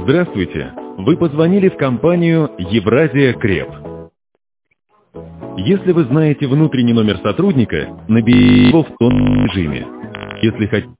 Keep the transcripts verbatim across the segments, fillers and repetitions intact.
Здравствуйте! Вы позвонили в компанию «Евразия Креп». Если вы знаете внутренний номер сотрудника, наберите его в том режиме. Если хотите...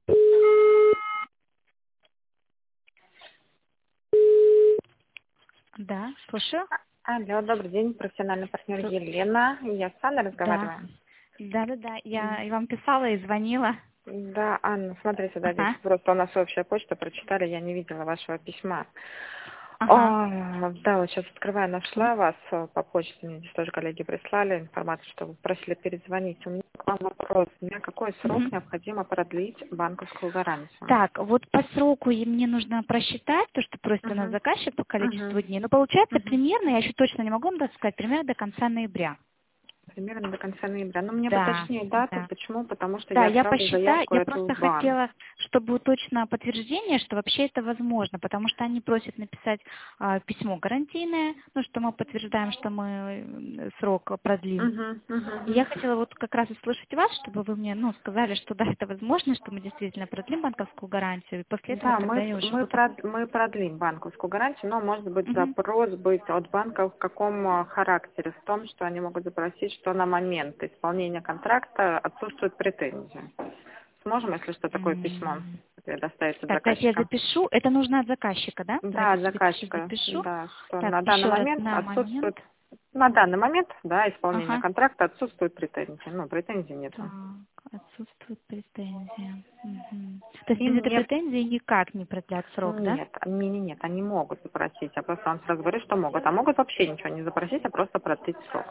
Да, слушаю. Алло, добрый день, профессиональный партнер Д- Елена. Я с Анной Да, разговариваю. да, да, да. Я и вам писала и звонила. Да, Анна, смотрите, да, здесь Ага, просто у нас общая почта, прочитали, я не видела вашего письма. ага. А, да, вот сейчас открываю, нашла вас э, по почте, мне здесь тоже коллеги прислали информацию, что вы просили перезвонить. У меня к вам вопрос, на какой срок Мгм. необходимо продлить банковскую гарантию? Так, вот по сроку и мне нужно просчитать то, что просит у нас Угу, заказчик по количеству угу, дней. Но получается угу. примерно, я еще точно не могу вам дать сказать, примерно до конца ноября. Примерно до конца ноября. Но мне Да, поточнее дату, да. почему? Потому что Да, я я отправлю посчитаю, заявку я эту просто в банк. хотела, чтобы точно подтверждение, что вообще это возможно, потому что они просят написать а, письмо гарантийное, ну, что мы подтверждаем, что мы э, срок продлим. Угу, И я угу. хотела вот как раз услышать вас, чтобы вы мне, ну, сказали, что да, это возможно, что мы действительно продлим банковскую гарантию, и после этого Да, тогда мы, я уже мы, буду... прод- мы продлим банковскую гарантию, но может быть Мгм. запрос быть от банка в каком а, характере? В том, что они могут запросить, что на момент исполнения контракта отсутствуют претензии. Сможем, если что, такое письмо М. предоставить от Так, дайте я заказчика? запишу. Это нужно от заказчика, да? Да, Давайте от я себе это сейчас заказчика, запишу. да, что Так, на данный еще раз момент на момент. отсутствует, на данный момент, да, исполнения Ага. контракта отсутствуют претензии. Ну, претензий нет. Так, отсутствует претензия. Мгм. То есть без Им этой не претензии никак не продлят срок, да? Нет, не, не, нет, они могут запросить. Я просто вам сразу говорю, что могут. А могут вообще ничего не запросить, а просто продлить срок.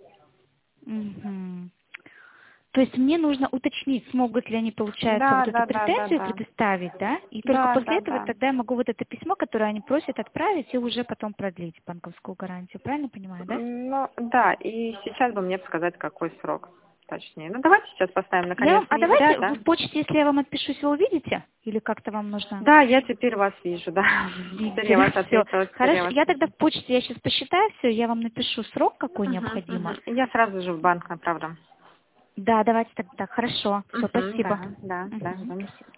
Мгм. То есть мне нужно уточнить, смогут ли они, получается, Да, вот эту да, да, да, претензию да. предоставить, да? И только Да, после да, этого да. тогда я могу вот это письмо, которое они просят, отправить и уже потом продлить банковскую гарантию. Правильно понимаю, да? Ну, да, и сейчас бы мне сказать, какой срок точнее. Ну, давайте сейчас поставим на Я конец вам, а ноября, давайте да? вы в почте, если я вам отпишусь, вы увидите? Или как-то вам нужно? Да, я теперь вас вижу, да. Теперь Видите, я вас все. ответила, теперь я Хорошо, вас я тогда вижу. в почте, я сейчас посчитаю все, я вам напишу срок, какой Угу, необходимо. угу. Я сразу же в банк направлю. Да, давайте тогда так. Хорошо. Все, Угу, спасибо. да, да, да, Мгм. да. Спасибо.